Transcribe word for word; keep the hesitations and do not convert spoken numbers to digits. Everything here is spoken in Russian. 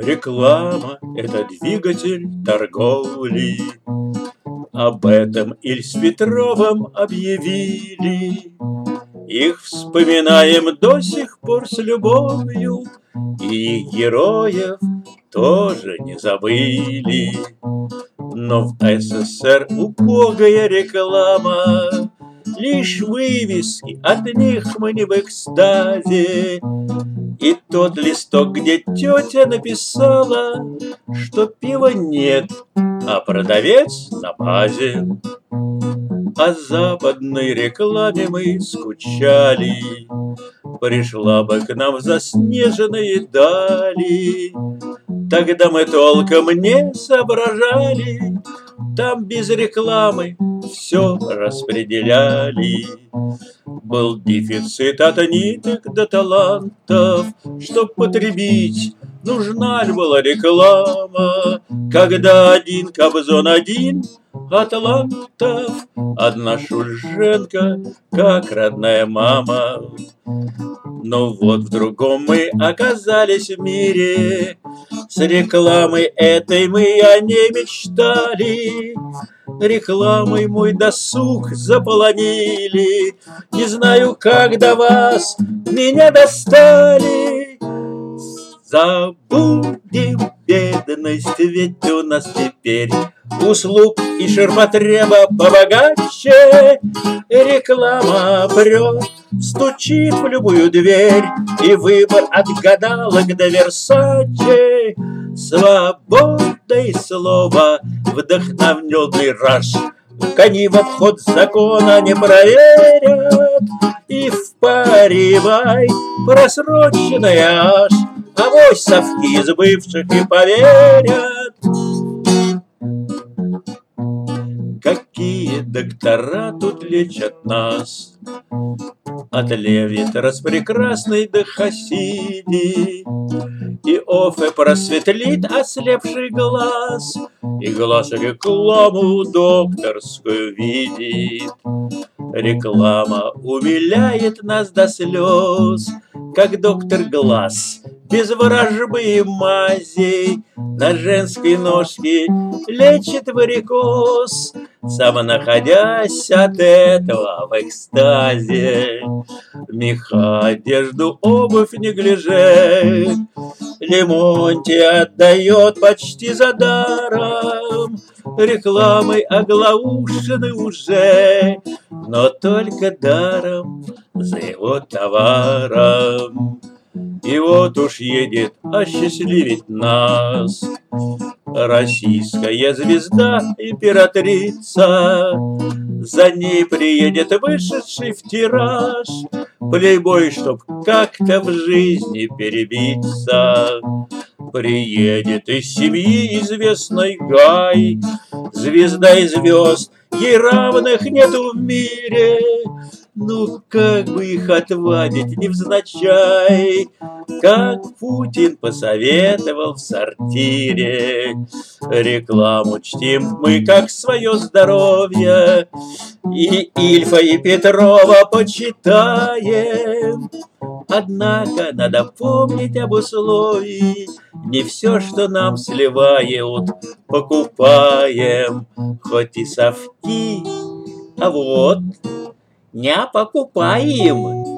Реклама – это двигатель торговли. Об этом Иль с Петровым объявили. Их вспоминаем до сих пор с любовью, и их героев тоже не забыли. Но в СССР убогая реклама, лишь вывески, от них мы не в экстазе. И тот листок, где тетя написала, что пива нет, а продавец на базе. О западной рекламе мы скучали, пришла бы к нам в заснеженные дали. Тогда мы толком не соображали, там без рекламы все распределяли. Был дефицит от ниток до талантов, чтоб потребить, нужна ли была реклама. Когда один Кобзон, один атлантов, одна Шульженко, как родная мама. Но вот в другом мы оказались в мире, с рекламой этой мы о ней мечтали. Рекламой мой досуг заполонили, не знаю, как до вас меня достали. Забудем бедность, ведь у нас теперь услуг и ширпотреба побогаче. Реклама прет, стучит в любую дверь, и выбор от гадалок до Версаче. Свободой слова вдохновленный раж кони в обход закона не проверят, и впаривай просроченная аж, авось совки из бывших и поверят. Какие доктора тут лечат нас, от левит распрекрасной до хасиди, и офе просветлит ослепший глаз, и глаз рекламу докторскую видит. Реклама умиляет нас до слез, как доктор Глаз, без ворожбы и мазей, на женской ножке лечит варикоз, сам находясь от этого в экстазе. Меха, одежду, обувь, неглиже Лемонтий отдает почти за даром. Рекламой оглаушены уже, но только даром за его товаром. И вот уж едет осчастливить нас российская звезда, императрица. За ней приедет вышедший в тираж плейбой, чтоб как-то в жизни перебиться. Приедет из семьи известной Гай, звезда и звезд, ей равных нету в мире. Ну как бы их отвадить невзначай, как Путин посоветовал в сортире. Рекламу чтим мы как свое здоровье, и Ильфа и Петрова почитаем. Однако надо помнить об условии, не все, что нам сливают, покупаем, хоть и совки, а вот не покупаем.